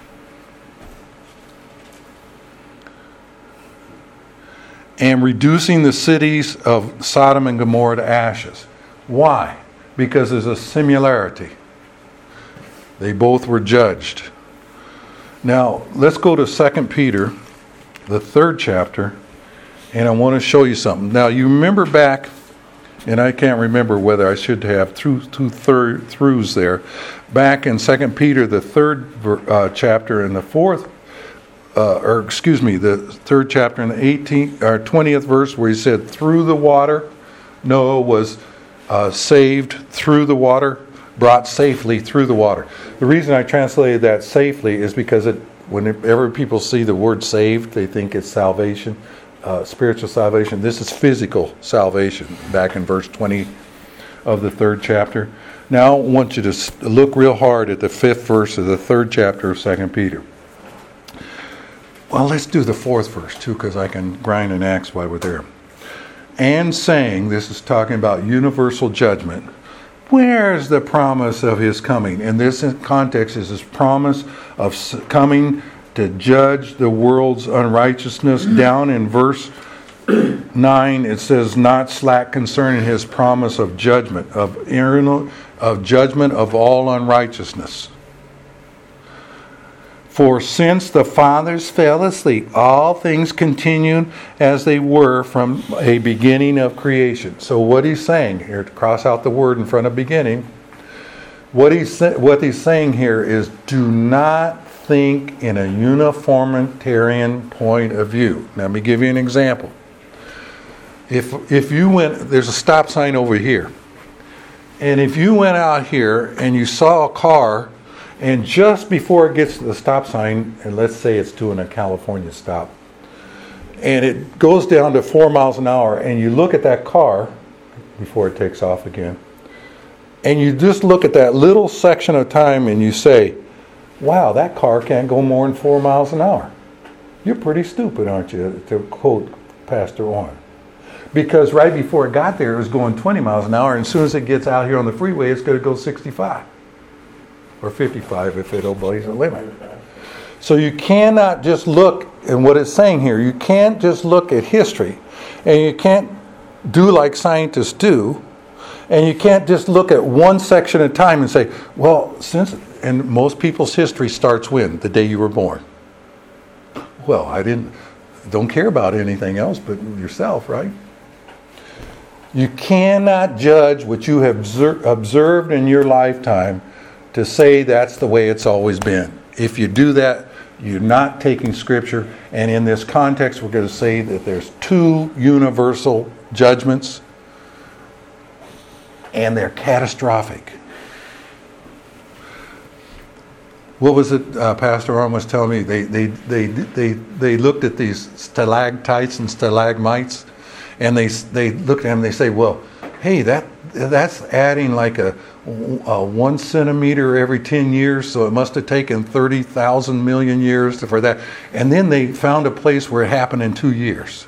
And reducing the cities of Sodom and Gomorrah to ashes. Why? Because there's a similarity. They both were judged. Now, let's go to Second Peter, the third chapter. And I want to show you something. Now, you remember back, and I can't remember whether I should have two, two third throughs there. Back in Second Peter, the third uh, chapter and the fourth, uh, or excuse me, the third chapter and the eighteenth or twentieth verse, where he said, "Through the water, Noah was uh, saved through the water, brought safely through the water." The reason I translated that safely is because it, whenever people see the word "saved," they think it's salvation. Uh, spiritual salvation. This is physical salvation, back in verse twenty of the third chapter. Now I want you to look real hard at the fifth verse of the third chapter of Second Peter. Well, let's do the fourth verse too, because I can grind an axe while we're there. And saying, this is talking about universal judgment, where is the promise of his coming? In this context is his promise of coming to judge the world's unrighteousness. Down in verse nine, it says, "Not slack concerning his promise of judgment, of eternal, of judgment of all unrighteousness. For since the fathers fell asleep, all things continued as they were from a beginning of creation." So what he's saying here, to cross out the word in front of beginning, what he's what he's saying here is, do not think in a uniformitarian point of view. Now, let me give you an example. If if you went, there's a stop sign over here, and if you went out here and you saw a car, and just before it gets to the stop sign, and let's say it's doing a California stop, and it goes down to four miles an hour, and you look at that car before it takes off again, and you just look at that little section of time and you say, "Wow, that car can't go more than four miles an hour. You're pretty stupid, aren't you?" To quote Pastor Orrin. Because right before it got there, it was going twenty miles an hour, and as soon as it gets out here on the freeway, it's going to go sixty-five. Or fifty-five if it obeys the limit. So you cannot just look, and what it's saying here, you can't just look at history, and you can't do like scientists do, and you can't just look at one section at a time and say, well, since... And most people's history starts when? The day you were born. Well, I didn't, don't care about anything else but yourself, right? You cannot judge what you have observed in your lifetime to say that's the way it's always been. If you do that, you're not taking Scripture. And in this context, we're going to say that there's two universal judgments, and they're catastrophic. What was it uh, Pastor Arm was telling me? They, they they they they looked at these stalactites and stalagmites, and they they looked at them and they say, well, hey, that that's adding like a, a one centimeter every ten years, so it must have taken thirty thousand million years for that. And then they found a place where it happened in two years.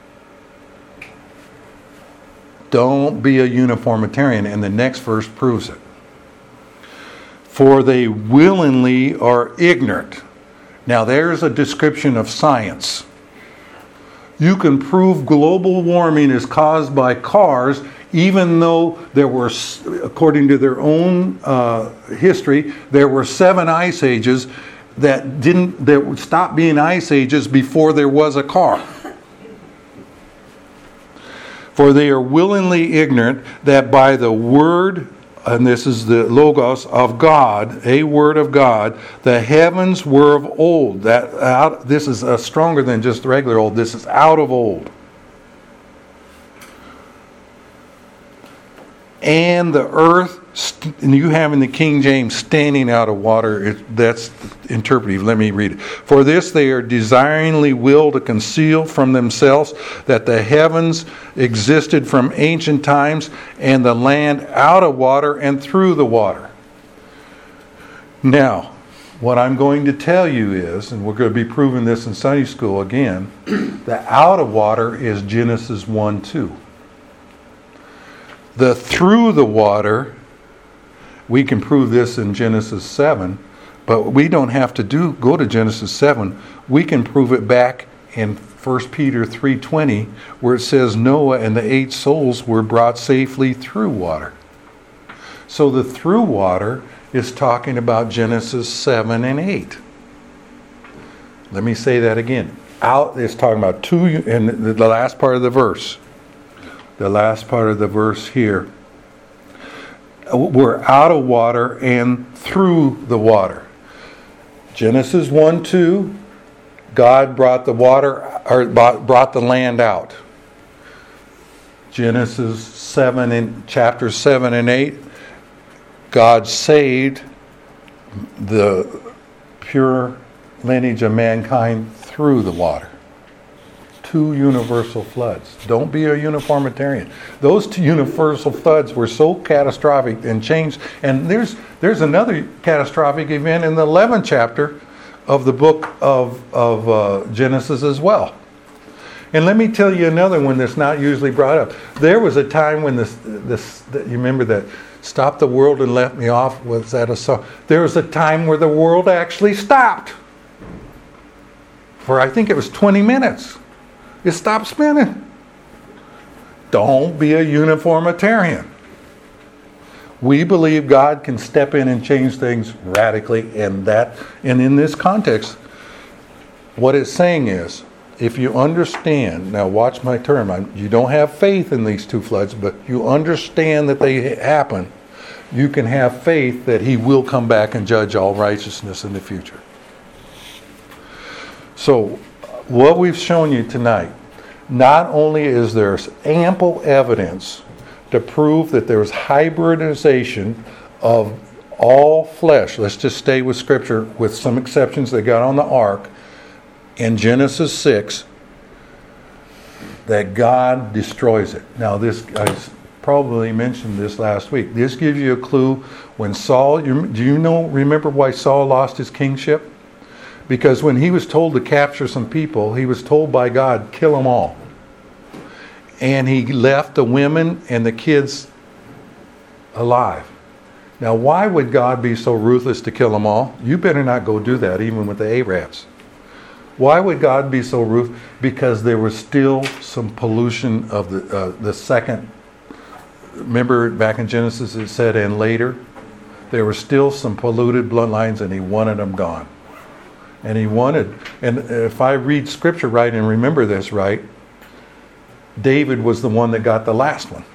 Don't be a uniformitarian, and the next verse proves it. For they willingly are ignorant. Now there's a description of science. You can prove global warming is caused by cars, even though there were, according to their own uh, history, there were seven ice ages that didn't that stopped being ice ages before there was a car. For they are willingly ignorant that by the word, and this is the Logos of God, a word of God, the heavens were of old. That out, this is uh, stronger than just regular old. This is out of old. And the earth, and you have in the King James, standing out of water, it, that's interpretive. Let me read it. For this they are desiringly will to conceal from themselves that the heavens existed from ancient times, and the land out of water and through the water. Now, what I'm going to tell you is, and we're going to be proving this in Sunday school again, the out of water is Genesis one two. The through the water, we can prove this in Genesis seven, but we don't have to do go to Genesis seven. We can prove it back in First Peter three twenty, where it says Noah and the eight souls were brought safely through water. So the through water is talking about Genesis seven and eight. Let me say that again. Out is talking about two, in the last part of the verse. The last part of the verse here. We're out of water and through the water. Genesis one two, God brought the water, or brought the land out. Genesis seven and chapter seven and eight, God saved the pure lineage of mankind through the water. Two universal floods. Don't be a uniformitarian. Those two universal floods were so catastrophic and changed. And there's there's another catastrophic event in the eleventh chapter of the book of of uh, Genesis as well. And let me tell you another one that's not usually brought up. There was a time when this this you remember that "Stop the World and Let Me Off" was that a song? There was a time where the world actually stopped for I think it was twenty minutes. It stopped spinning. Don't be a uniformitarian. We believe God can step in and change things radically, and that, and in this context, what it's saying is, if you understand, now watch my term, I'm, you don't have faith in these two floods, but you understand that they happen, you can have faith that He will come back and judge all righteousness in the future. So, what we've shown you tonight, not only is there ample evidence to prove that there's hybridization of all flesh, let's just stay with Scripture with some exceptions that got on the ark, in Genesis six, that God destroys it. Now this, I probably mentioned this last week, this gives you a clue when Saul, do you know, remember why Saul lost his kingship? Because when he was told to capture some people, he was told by God, kill them all. And he left the women and the kids alive. Now, why would God be so ruthless to kill them all? You better not go do that, even with the Arabs. Why would God be so ruthless? Because there was still some pollution of the uh, the second. Remember back in Genesis it said, and later, there were still some polluted bloodlines, and He wanted them gone. And He wanted, and if I read Scripture right and remember this right, David was the one that got the last one.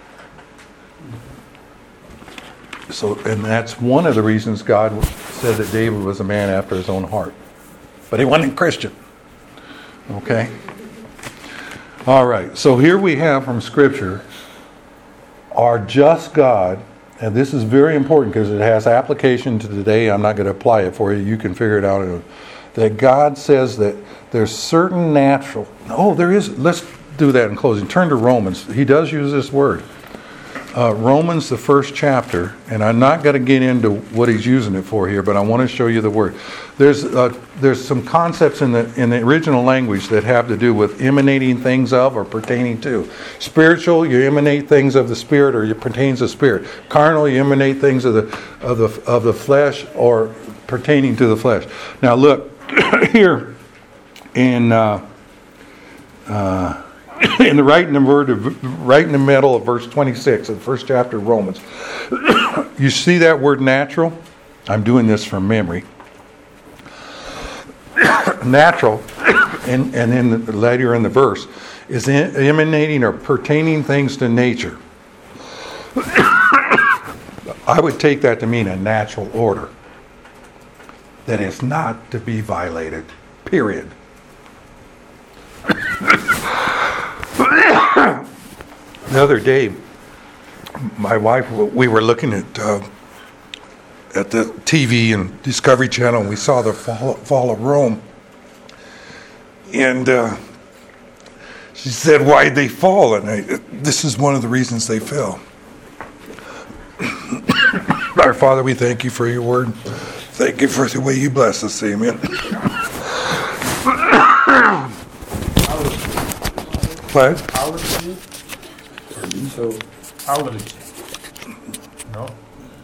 So, and that's one of the reasons God said that David was a man after His own heart. But he wasn't a Christian. Okay? All right. So here we have from Scripture, our just God, and this is very important because it has application to today. I'm not going to apply it for you. You can figure it out. That God says that there's certain natural... Oh, there is... Let's do that in closing. Turn to Romans. He does use this word. Uh, Romans, the first chapter, and I'm not going to get into what he's using it for here, but I want to show you the word. There's uh, there's some concepts in the in the original language that have to do with emanating things of or pertaining to. Spiritual, you emanate things of the Spirit, or you pertains to Spirit. Carnal, you emanate things of the of the of the flesh or pertaining to the flesh. Now look here in. Uh, uh, In the right in the word of, right in the middle of verse twenty-six of the first chapter of Romans, you see that word natural? I'm doing this from memory. Natural, and and then later in the verse, is in- emanating or pertaining things to nature, I would take that to mean a natural order that is not to be violated, period. The other day, my wife, we were looking at uh, at the T V and Discovery Channel, and we saw the fall, fall of Rome. And uh, she said, "Why'd they fall?" And I, this is one of the reasons they fell. Our Father, we thank you for your word. Thank you for the way you bless us. Amen. What? Allergy? So, Allergy. No?